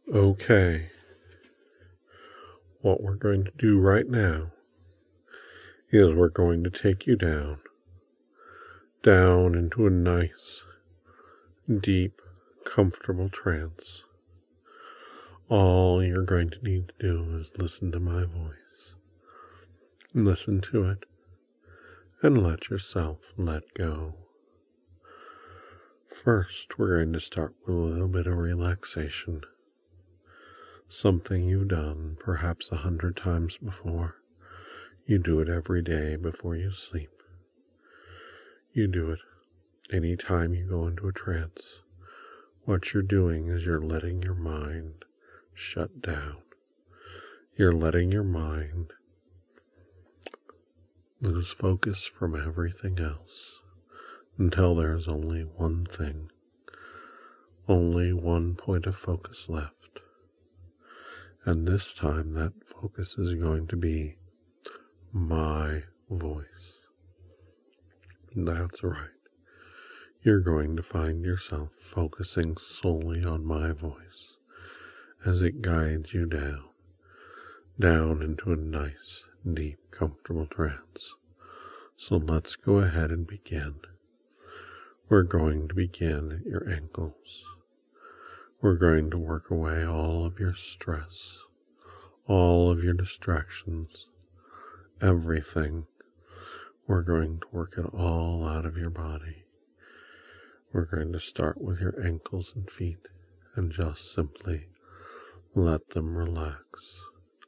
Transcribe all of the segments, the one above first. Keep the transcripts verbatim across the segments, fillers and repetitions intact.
Okay, what we're going to do right now is we're going to take you down, down into a nice, deep, comfortable trance. All you're going to need to do is listen to my voice. Listen to it and let yourself let go. First, we're going to start with a little bit of relaxation. Something you've done perhaps a hundred times before. You do it every day before you sleep. You do it any time you go into a trance. What you're doing is you're letting your mind shut down. You're letting your mind lose focus from everything else until there's only one thing, only one point of focus left. And this time that focus is going to be my voice. That's right. You're going to find yourself focusing solely on my voice as it guides you down, down into a nice, deep, comfortable trance. So let's go ahead and begin. We're going to begin at your ankles. We're going to work away all of your stress, all of your distractions, everything. We're going to work it all out of your body. We're going to start with your ankles and feet and just simply let them relax.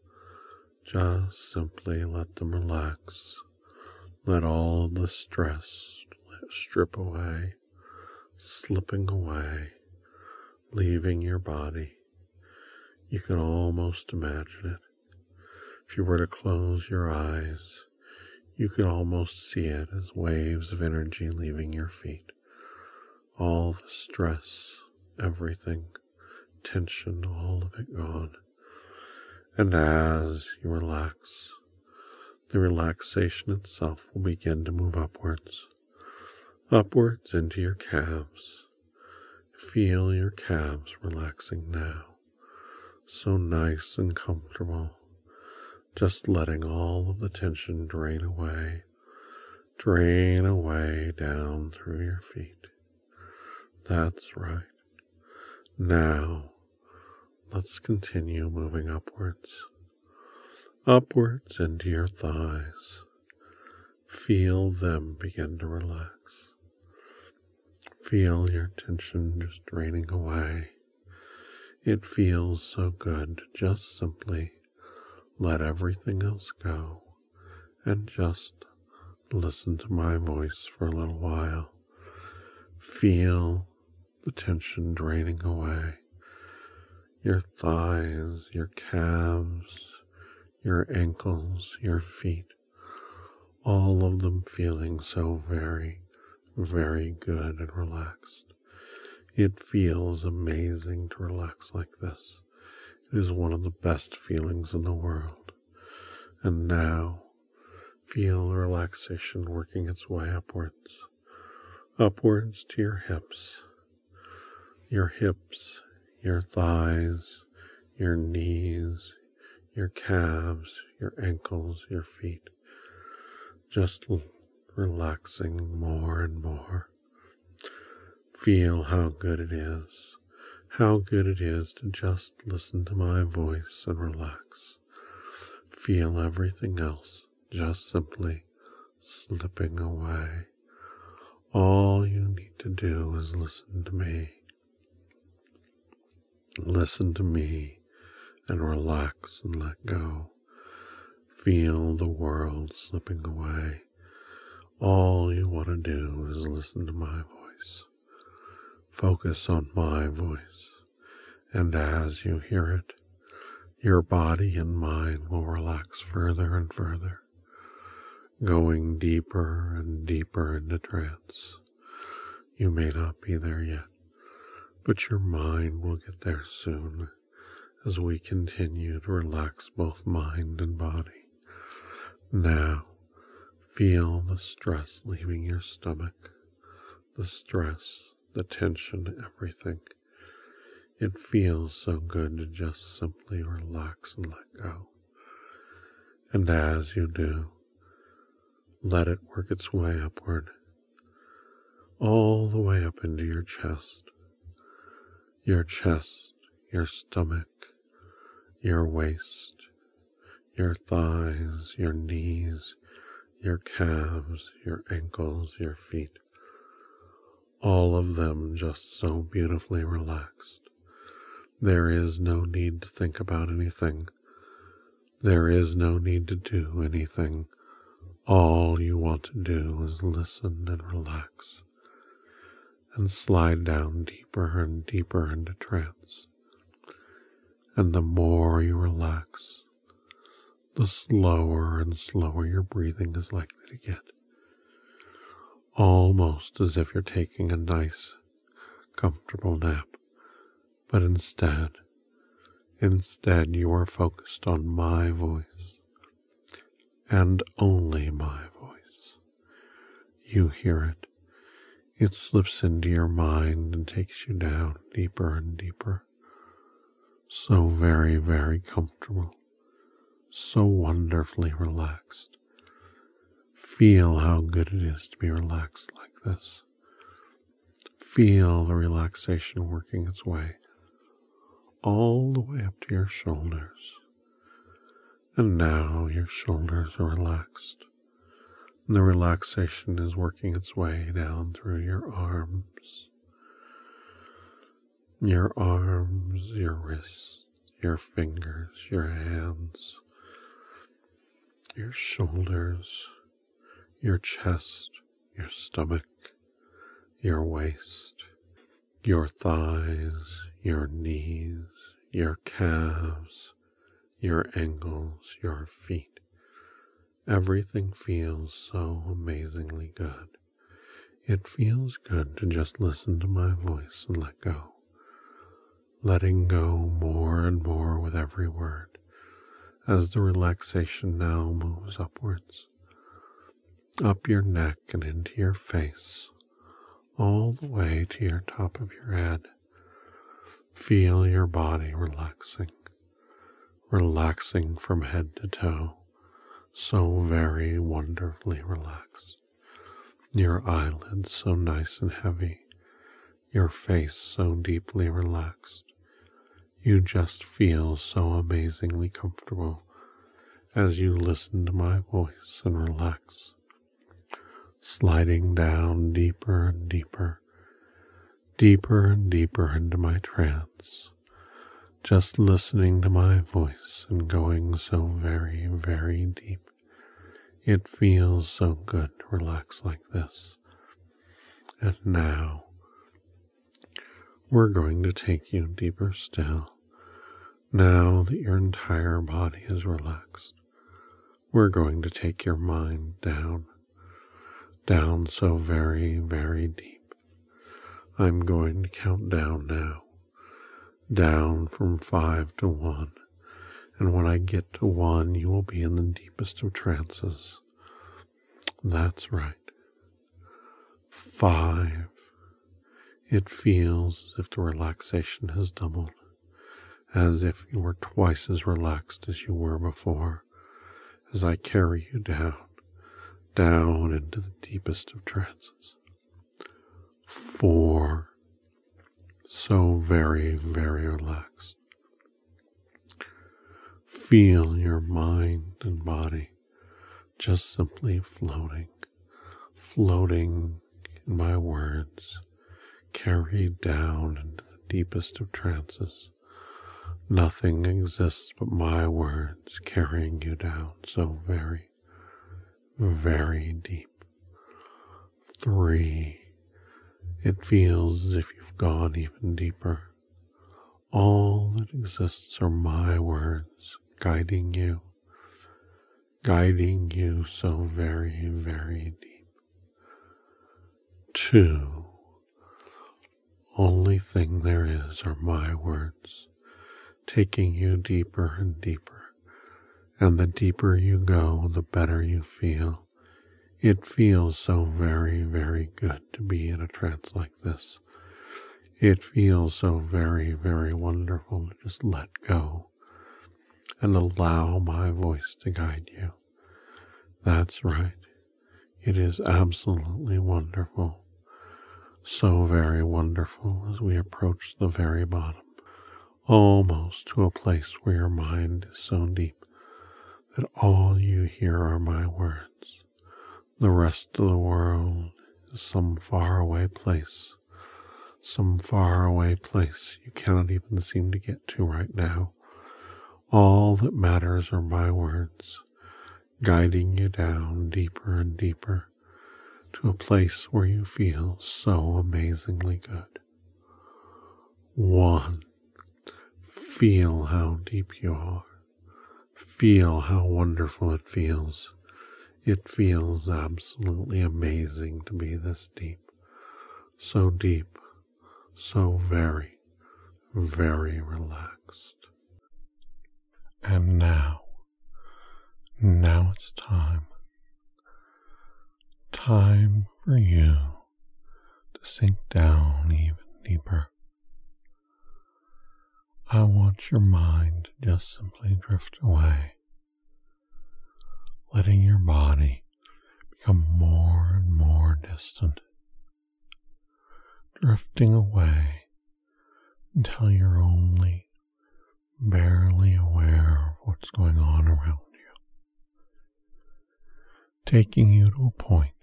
Just simply let them relax. Let all of the stress strip away, slipping away, leaving your body. You can almost imagine it. If you were to close your eyes, you could almost see it as waves of energy leaving your feet. All the stress, everything, tension, all of it gone. And as you relax, the relaxation itself will begin to move upwards, upwards into your calves. Feel your calves relaxing now, so nice and comfortable, just letting all of the tension drain away, drain away down through your feet. That's right. Now, let's continue moving upwards, upwards into your thighs. Feel them begin to relax. Feel your tension just draining away. It feels so good to just simply let everything else go and just listen to my voice for a little while. Feel the tension draining away. Your thighs, your calves, your ankles, your feet, all of them feeling so very, very good and relaxed. It feels amazing to relax like this. It is one of the best feelings in the world. And now, feel the relaxation working its way upwards, upwards to your hips, your hips, your thighs, your knees, your calves, your ankles, your feet. Just relaxing more and more. Feel how good it is, how good it is to just listen to my voice and relax. Feel everything else just simply slipping away. All you need to do is listen to me. Listen to me and relax and let go. Feel the world slipping away. All you want to do is listen to my voice. Focus on my voice, and as you hear it, your body and mind will relax further and further, going deeper and deeper into trance. You may not be there yet, but your mind will get there soon as we continue to relax both mind and body. Now, feel the stress leaving your stomach, the stress, the tension, everything. It feels so good to just simply relax and let go. And as you do, let it work its way upward, all the way up into your chest, your chest, your stomach, your waist, your thighs, your knees, your calves, your ankles, your feet, all of them just so beautifully relaxed. There is no need to think about anything. There is no need to do anything. All you want to do is listen and relax and slide down deeper and deeper into trance. And the more you relax, the slower and slower your breathing is likely to get. Almost as if you're taking a nice, comfortable nap. But instead, instead you are focused on my voice, and only my voice. You hear it. It slips into your mind and takes you down deeper and deeper. So very, very comfortable. So wonderfully relaxed. Feel how good it is to be relaxed like this. Feel the relaxation working its way all the way up to your shoulders. And now your shoulders are relaxed. And the relaxation is working its way down through your arms. Your arms, your wrists, your fingers, your hands, your shoulders, your chest, your stomach, your waist, your thighs, your knees, your calves, your ankles, your feet. Everything feels so amazingly good. It feels good to just listen to my voice and let go. Letting go more and more with every word as the relaxation now moves upwards, up your neck and into your face, all the way to your top of your head. Feel your body relaxing, relaxing from head to toe, so very wonderfully relaxed. Your eyelids so nice and heavy, your face so deeply relaxed. You just feel so amazingly comfortable as you listen to my voice and relax, sliding down deeper and deeper, deeper and deeper into my trance, just listening to my voice and going so very, very deep. It feels so good to relax like this. And now, we're going to take you deeper still. Now that your entire body is relaxed, we're going to take your mind down, down so very, very deep. I'm going to count down now, down from five to one. And when I get to one, you will be in the deepest of trances. That's right. Five. It feels as if the relaxation has doubled, as if you were twice as relaxed as you were before, as I carry you down, down into the deepest of trances. Four. So very, very relaxed. Feel your mind and body just simply floating, floating in my words, carried down into the deepest of trances. Nothing exists but my words carrying you down so very, very deep. Three. It feels as if you've gone even deeper. All that exists are my words guiding you, guiding you so very, very deep. Two. Only thing there is are my words, taking you deeper and deeper. And the deeper you go, the better you feel. It feels so very, very good to be in a trance like this. It feels so very, very wonderful to just let go and allow my voice to guide you. That's right. It is absolutely wonderful. So very wonderful as we approach the very bottom, almost to a place where your mind is so deep that all you hear are my words. The rest of the world is some faraway place, some faraway place you cannot even seem to get to right now. All that matters are my words, guiding you down deeper and deeper to a place where you feel so amazingly good. One, feel how deep you are. Feel how wonderful it feels. It feels absolutely amazing to be this deep. So deep, so very, very relaxed. And now, now it's time. Time for you to sink down even deeper. I want your mind to just simply drift away, letting your body become more and more distant, drifting away until you're only barely aware of what's going on around you, taking you to a point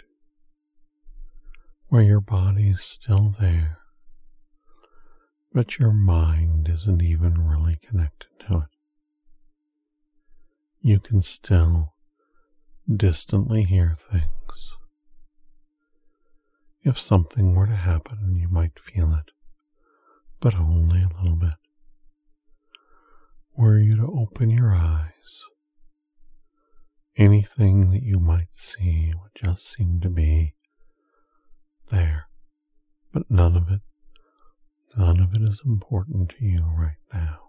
where your body is still there, but your mind isn't even really connected to it. You can still distantly hear things. If something were to happen, you might feel it, but only a little bit. Were you to open your eyes, anything that you might see would just seem to be there, but none of it, none of it is important to you right now.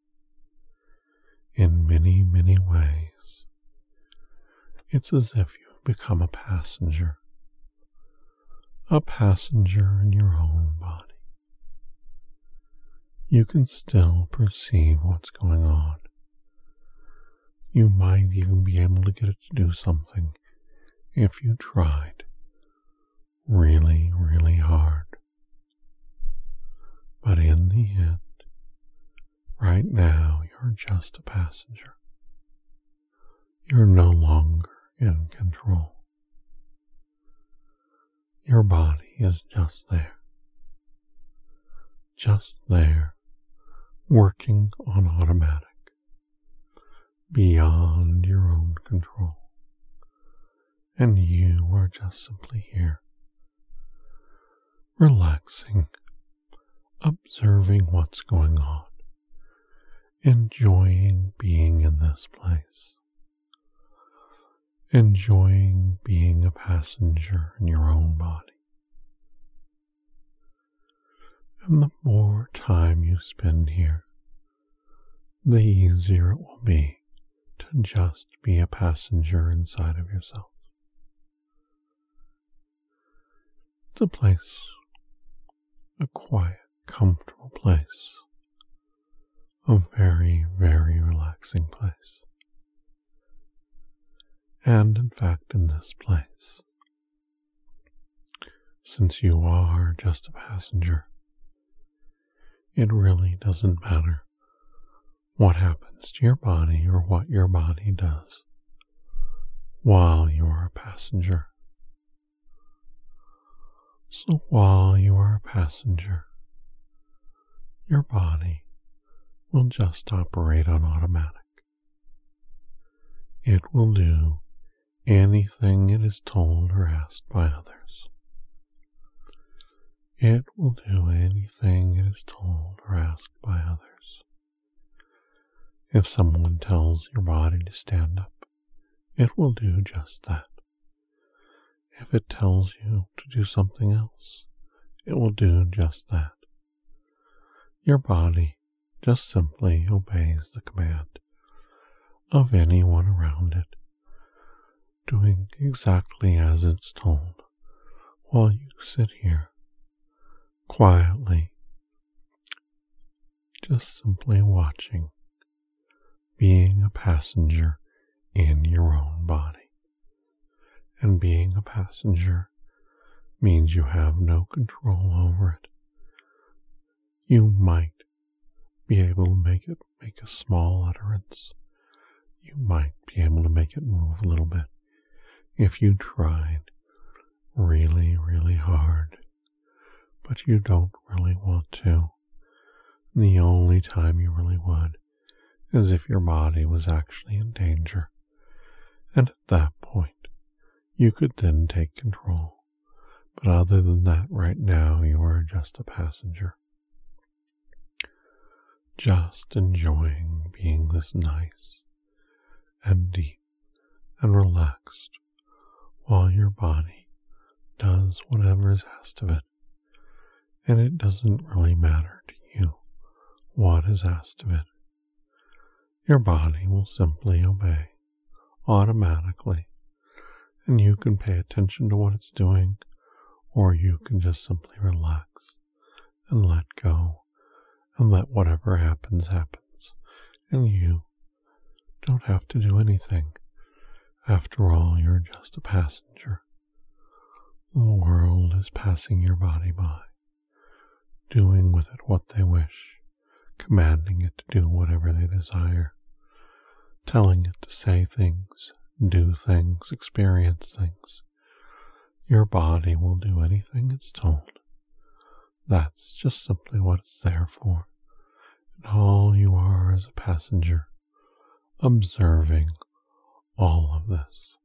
In many, many ways, it's as if you've become a passenger, a passenger in your own body. You can still perceive what's going on. You might even be able to get it to do something if you tried really, really hard. But in the end, right now, you're just a passenger. You're no longer in control. Your body is just there. Just there, working on automatic, beyond your own control. And you are just simply here, relaxing, observing what's going on, enjoying being in this place, enjoying being a passenger in your own body. And the more time you spend here, the easier it will be to just be a passenger inside of yourself. It's a place, a quiet, comfortable place, a very, very relaxing place. And in fact, in this place, since you are just a passenger, it really doesn't matter what happens to your body or what your body does while you are a passenger. So while you are a passenger, your body will just operate on automatic. It will do anything it is told or asked by others. It will do anything it is told or asked by others. If someone tells your body to stand up, it will do just that. If it tells you to do something else, it will do just that. Your body just simply obeys the command of anyone around it, doing exactly as it's told, while you sit here, quietly, just simply watching, being a passenger in your own body. And being a passenger means you have no control over it. You might be able to make it make a small utterance. You might be able to make it move a little bit if you tried really, really hard, but you don't really want to. The only time you really would is if your body was actually in danger, and at that point, you could then take control. But other than that, right now, you are just a passenger. Just enjoying being this nice and deep and relaxed while your body does whatever is asked of it. And it doesn't really matter to you what is asked of it. Your body will simply obey automatically, and you can pay attention to what it's doing, or you can just simply relax and let go and let whatever happens happens, and you don't have to do anything. After all, you're just a passenger. The world is passing your body by, doing with it what they wish, commanding it to do whatever they desire, telling it to say things, do things, experience things. Your body will do anything it's told. That's just simply what it's there for. And all you are is a passenger, observing all of this,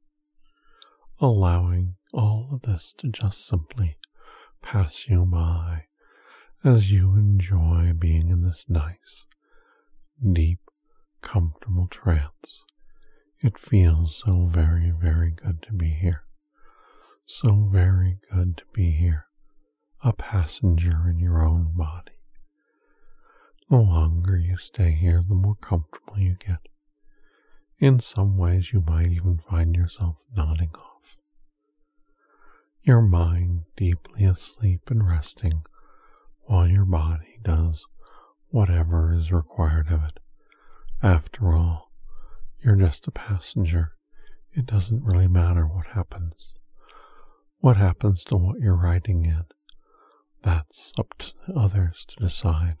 allowing all of this to just simply pass you by as you enjoy being in this nice, deep, comfortable trance. It feels so very, very good to be here. So very good to be here, a passenger in your own body. The longer you stay here, the more comfortable you get. In some ways, you might even find yourself nodding off. Your mind deeply asleep and resting while your body does whatever is required of it. After all, you're just a passenger. It doesn't really matter what happens. What happens to what you're riding in? That's up to others to decide.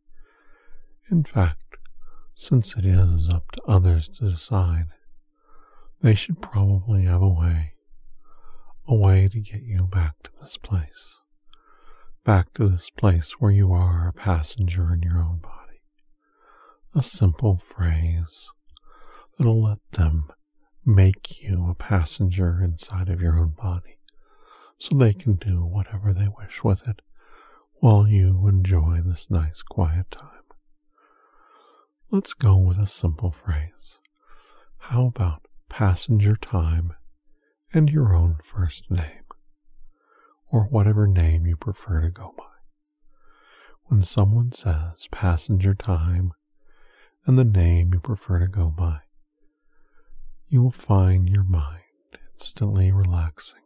In fact, since it is up to others to decide, they should probably have a way, a way to get you back to this place, back to this place where you are a passenger in your own body. A simple phrase that'll let them make you a passenger inside of your own body, so they can do whatever they wish with it while you enjoy this nice quiet time. Let's go with a simple phrase. How about passenger time and your own first name, or whatever name you prefer to go by? When someone says passenger time and the name you prefer to go by, you will find your mind instantly relaxing,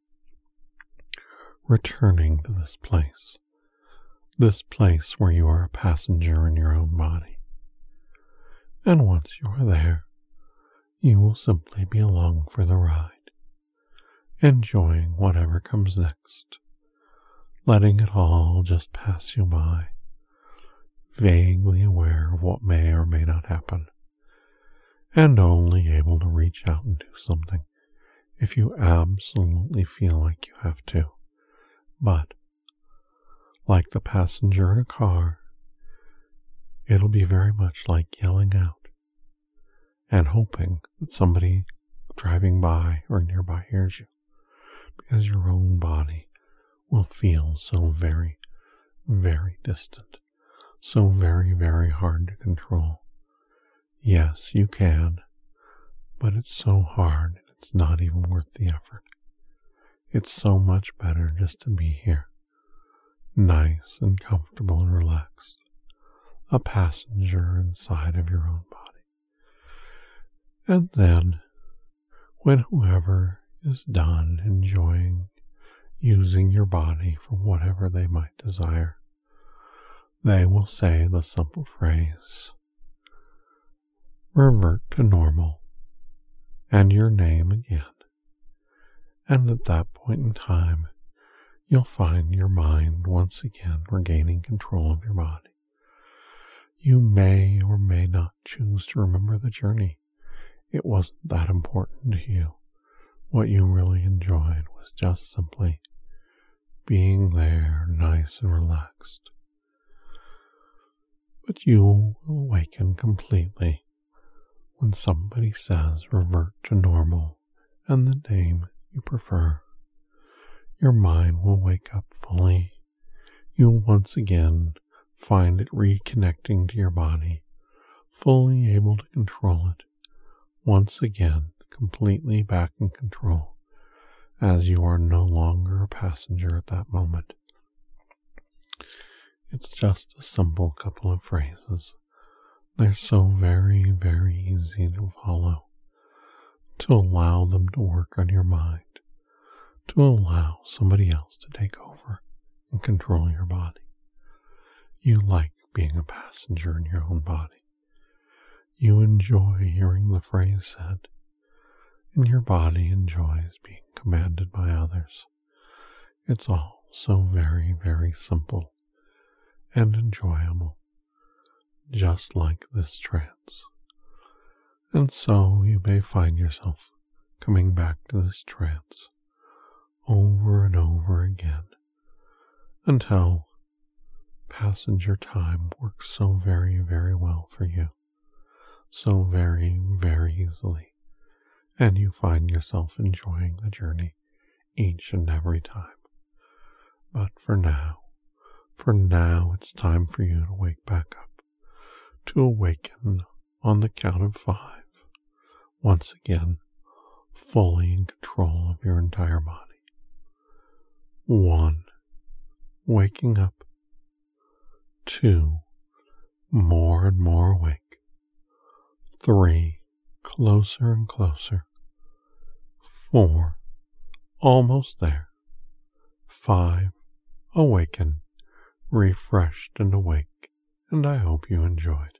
returning to this place, this place where you are a passenger in your own body. And once you are there, you will simply be along for the ride, enjoying whatever comes next, letting it all just pass you by, vaguely aware of what may or may not happen, and only able to reach out and do something if you absolutely feel like you have to. But, like the passenger in a car, it'll be very much like yelling out and hoping that somebody driving by or nearby hears you, because your own body will feel so very, very distant, so very, very hard to control. Yes, you can, but it's so hard and it's not even worth the effort. It's so much better just to be here, nice and comfortable and relaxed, a passenger inside of your own body. And then, when whoever is done enjoying using your body for whatever they might desire, they will say the simple phrase, revert to normal, and your name again. And at that point in time, you'll find your mind once again regaining control of your body. You may or may not choose to remember the journey. It wasn't that important to you. What you really enjoyed was just simply being there, nice and relaxed. But you will awaken completely when somebody says revert to normal and the name you prefer. Your mind will wake up fully. You'll once again find it reconnecting to your body, fully able to control it, once again completely back in control, as you are no longer a passenger at that moment. It's just a simple couple of phrases. They're so very, very easy to follow, to allow them to work on your mind, to allow somebody else to take over and control your body. You like being a passenger in your own body. You enjoy hearing the phrase said, and your body enjoys being commanded by others. It's all so very, very simple and enjoyable, just like this trance. And so you may find yourself coming back to this trance over and over again until passenger time works so very, very well for you, so very, very easily, and you find yourself enjoying the journey each and every time. But for now, for now, it's time for you to wake back up, to awaken on the count of five, once again, fully in control of your entire body. One, waking up. Two, more and more awake. Three, closer and closer. Four, almost there. Five, awaken, refreshed and awake, and I hope you enjoyed.